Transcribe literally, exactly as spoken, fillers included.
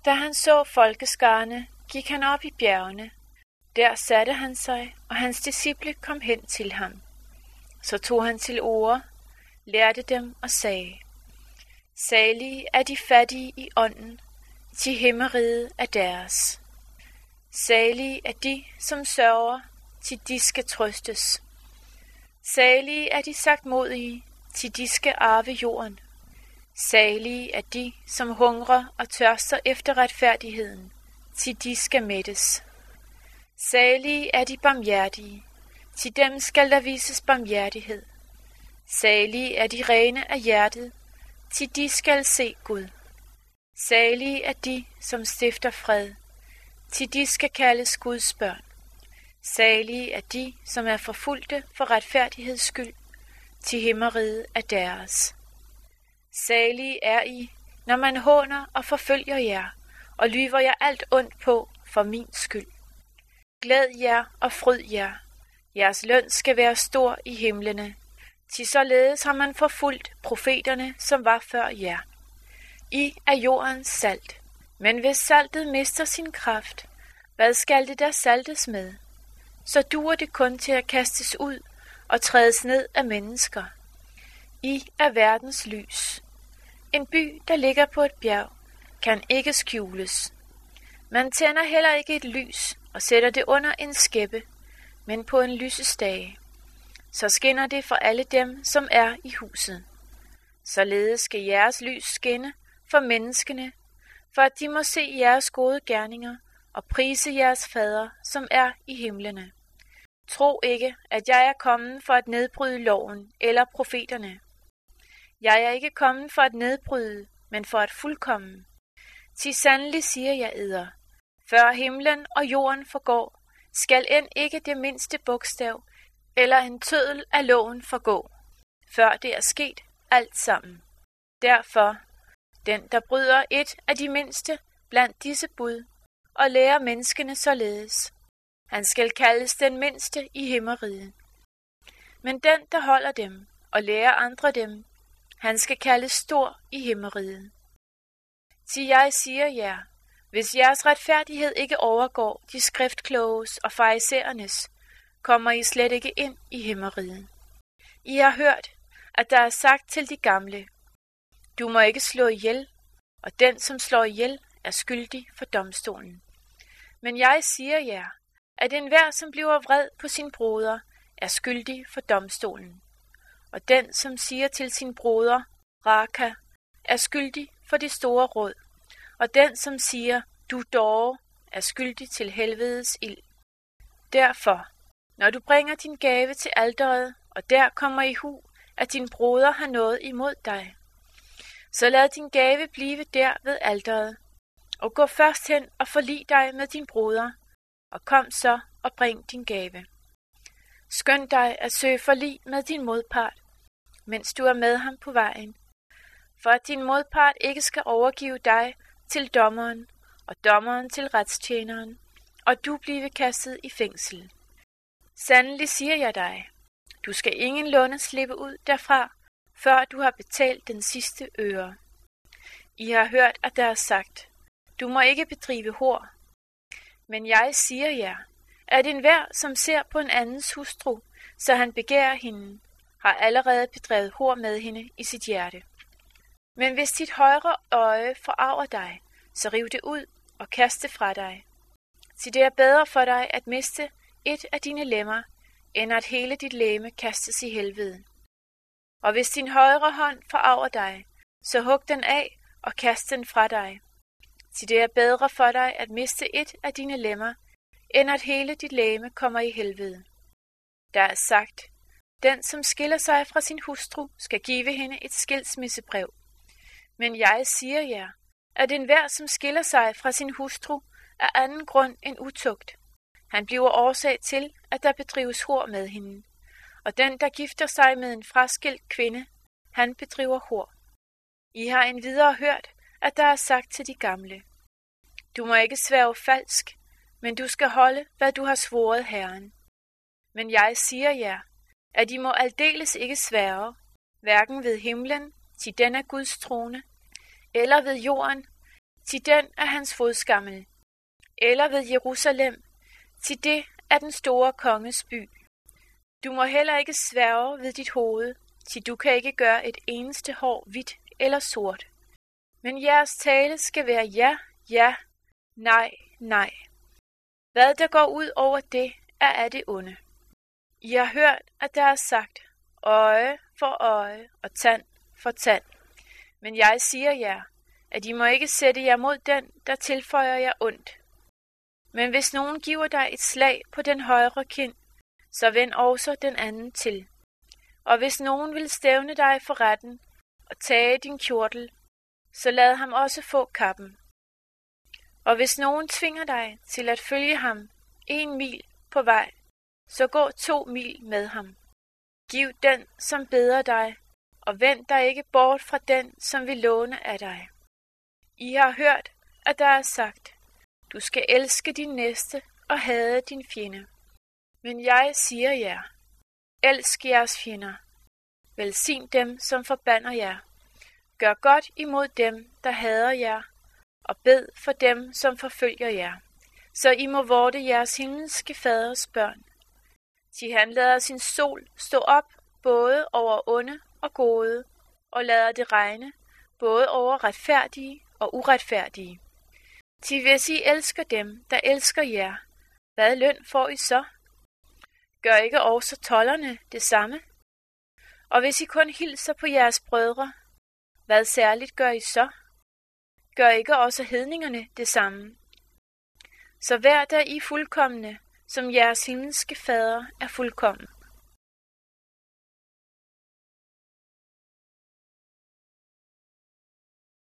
Da han så folkeskarne, gik han op i bjergene. Der satte han sig, og hans disciple kom hen til ham. Så tog han til orde, lærte dem og sagde: Salige er de fattige i ånden, til himmeriget er deres. Salige er de, som sørger, til de skal trøstes. Salige er de sagtmodige, til de skal arve jorden. Salige er de, som hungrer og tørster efter retfærdigheden, til de skal mættes. Salige er de barmhjertige, til dem skal der vises barmhjertighed. Salige er de rene af hjertet, til de skal se Gud. Salige er de, som stifter fred, til de skal kaldes Guds børn. Salige er de, som er forfulgte for retfærdigheds skyld, til himmeriget er deres. Salige er I, når man håner og forfølger jer, og lyver jer alt ondt på for min skyld. Glæd jer og fryd jer. Jeres løn skal være stor i himlene. Til således har man forfulgt profeterne, som var før jer. I er jordens salt. Men hvis saltet mister sin kraft, hvad skal det der saltes med? Så duer det kun til at kastes ud og trædes ned af mennesker. I er verdens lys. En by, der ligger på et bjerg, kan ikke skjules. Man tænder heller ikke et lys og sætter det under en skæppe, men på en lysestage. Så skinner det for alle dem, som er i huset. Således skal jeres lys skinne for menneskene, for at de må se jeres gode gerninger og prise jeres fader, som er i himlene. Tro ikke, at jeg er kommet for at nedbryde loven eller profeterne. Jeg er ikke kommet for at nedbryde, men for at fuldkomme. Til sandelig siger jeg eder, før himlen og jorden forgår, skal end ikke det mindste bogstav eller en tøddel af loven forgå, før det er sket alt sammen. Derfor, den der bryder et af de mindste blandt disse bud, og lærer menneskene således, han skal kaldes den mindste i himmeriget. Men den, der holder dem og lærer andre dem, han skal kaldes stor i himmeriget. Til jeg siger jer, hvis jeres retfærdighed ikke overgår de skriftkloges og farisæernes, kommer I slet ikke ind i himmeriget. I har hørt, at der er sagt til de gamle, du må ikke slå ihjel, og den, som slår ihjel, er skyldig for domstolen. Men jeg siger jer, at enhver, som bliver vred på sin broder, er skyldig for domstolen. Og den, som siger til sin broder, Raka, er skyldig for det store råd. Og den, som siger, du dåre, er skyldig til helvedes ild. Derfor, når du bringer din gave til alteret, og der kommer i hu, at din broder har noget imod dig, så lad din gave blive der ved alteret, og gå først hen og forlig dig med din broder, og kom så og bring din gave. Skynd dig at søge forlig med din modpart, mens du er med ham på vejen, for at din modpart ikke skal overgive dig til dommeren, og dommeren til retstjeneren, og du blive kastet i fængsel. Sandelig siger jeg dig, du skal ingenlunde slippe ud derfra, før du har betalt den sidste øre. I har hørt, at der er sagt, du må ikke bedrive hor. Men jeg siger jer, at enhver, som ser på en andens hustru, så han begærer hende, har allerede bedrevet hor med hende i sit hjerte. Men hvis dit højre øje forarver dig, så riv det ud og kast det fra dig. Så det er bedre for dig at miste et af dine lemmer, end at hele dit legeme kastes i helvede. Og hvis din højre hånd forarver dig, så hug den af og kast den fra dig. Så det er bedre for dig at miste et af dine lemmer, end at hele dit legeme kommer i helvede. Der er sagt, den som skiller sig fra sin hustru, skal give hende et skilsmissebrev. Men jeg siger jer, at enhver som skiller sig fra sin hustru, af anden grund end utugt. Han bliver årsag til, at der bedrives hor med hende. Og den, der gifter sig med en fraskilt kvinde, han bedriver hor. I har endvidere hørt, at der er sagt til de gamle, du må ikke sværge falsk, men du skal holde, hvad du har svoret Herren. Men jeg siger jer, at I må aldeles ikke sværge, hverken ved himlen, til den er Guds trone, eller ved jorden, til den er hans fodskammel, eller ved Jerusalem, til det er den store konges by. Du må heller ikke sværge ved dit hoved, til du kan ikke gøre et eneste hår hvidt eller sort. Men jeres tale skal være ja, ja, nej, nej. Hvad der går ud over det, er af det onde. I har hørt, at der er sagt, øje for øje og tand for tand. Men jeg siger jer, at I må ikke sætte jer mod den, der tilføjer jer ondt. Men hvis nogen giver dig et slag på den højre kind, så vend også den anden til. Og hvis nogen vil stævne dig for retten og tage din kjortel, så lad ham også få kappen. Og hvis nogen tvinger dig til at følge ham en mil på vej, så gå to mil med ham. Giv den, som beder dig, og vend dig ikke bort fra den, som vil låne af dig. I har hørt, at der er sagt, du skal elske din næste og hade din fjende. Men jeg siger jer, elsk jeres fjender. Velsign dem, som forbander jer. Gør godt imod dem, der hader jer, og bed for dem, som forfølger jer. Så I må vorte jeres himmelske faders børn. Til han lader sin sol stå op både over onde og gode, og lader det regne både over retfærdige og uretfærdige. Til hvis I elsker dem, der elsker jer, hvad løn får I så? Gør ikke også tolderne det samme? Og hvis I kun hilser på jeres brødre, hvad særligt gør I så? Gør ikke også hedningerne det samme? Så vær der I fuldkomne, som jeres himmelske fader er fuldkommen.